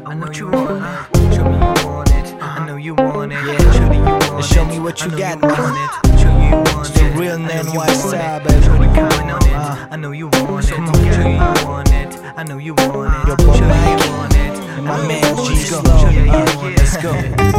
I know you want it. Show me you want it. I know you want it. Yeah. Show me you want it. Show me what you got, man. Show you want it. The real NY style, baby. Show me coming on it. I know you want it. Show you want it. I know you want it. Your boy Show Mike. you want it. My man G Slow. Let's go.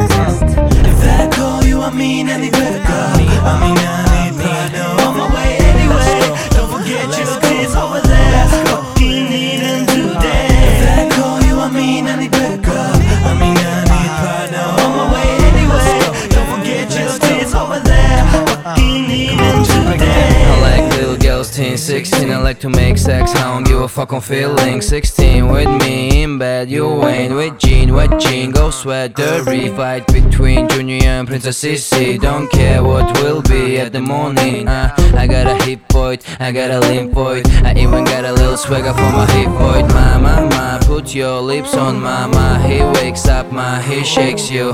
If I call you, I mean I need better go. I mean I need pride. On my way anyway. Don't forget your kids over there. Fucking need them today. If I call you, I mean I need better go. I mean I need pride. On my way anyway. Don't forget your kids over there. Fucking need them today. I like little girls, teen 16, I like to make sex, I don't give a fuck on feeling 16 with me in bed, you ain't with Gene, wet jean, go sweat, dirty fight between Junior and Princess Sissy. Don't care what will be at the morning. I got a hip boy, I got a limp boy, I even got a little swagger for my hip boy. Ma, put your lips on ma. He wakes up, ma, he shakes you.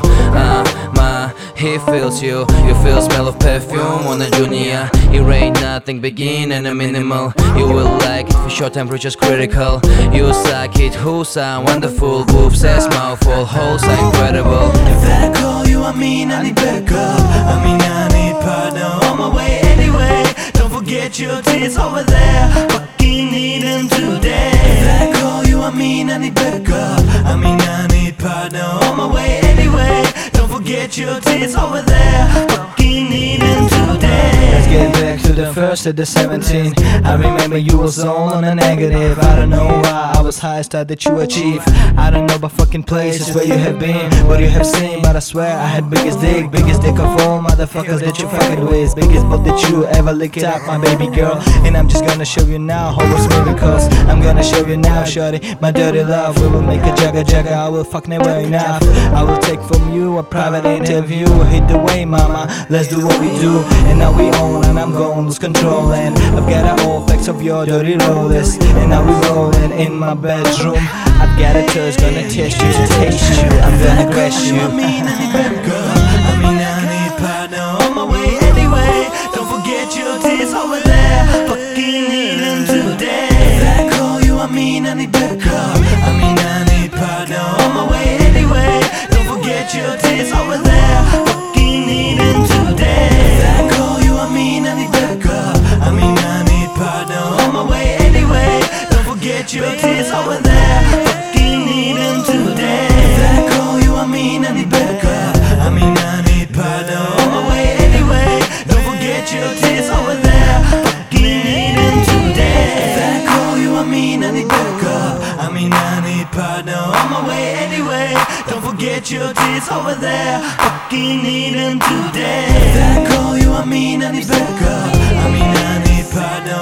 Ma, he feels you. You feel smell of perfume on a Junior. It ain't nothing, begin and a minimal. You will like it for short temperatures critical. You suck it, who's wonderful. Boobs says mouthful, holes are incredible. If I call you, I mean I need better go. I mean I need partner on my way anyway. Don't forget your tits over there. Fucking need them today. If I call you, I mean I need better go. I mean I need partner on my way anyway. Don't forget your tits over there. Fucking need them today. Let's get back to the first of the 17. I remember you was all on a negative. I don't know why I was high star that you achieved. I don't know about fucking places where you have been, what you have seen, but I swear I had biggest dick of all motherfuckers that you fucking with. Biggest butt that you ever licked up, my baby girl. And I'm just gonna show you now how it's me, because I'm gonna show you now, shorty, my dirty love. We will make a jagga, I will fuck never enough. I will take from you a private interview. Hit the way, mama, let's do what we do. And now we own, and I'm gonna lose control. And I've got all facts of your dirty rollers. And now we rolling in my bedroom. I've got a touch, gonna test you to taste you. I'm gonna crash you. I mean I need better go. I mean I need partner on my way anyway. Don't forget your tits over there. Fucking need them today. If I call you, I mean I need better go. I mean I need partner on my way anyway. Don't forget your tits over there. Fucking need them today. If I call you, I mean I need better go. I mean I need partner on my way anyway. Don't forget your tits over there. Fucking need them today. If I call you, I mean I need better go. I mean I need partner on my way anyway. Don't forget your tits over there. Fucking need them today. If I call you, I mean I need better go. I mean I need partner on my way anyway. Don't forget your tits over there. Fucking need them today. If I call you, I mean I need better go. I mean I need partner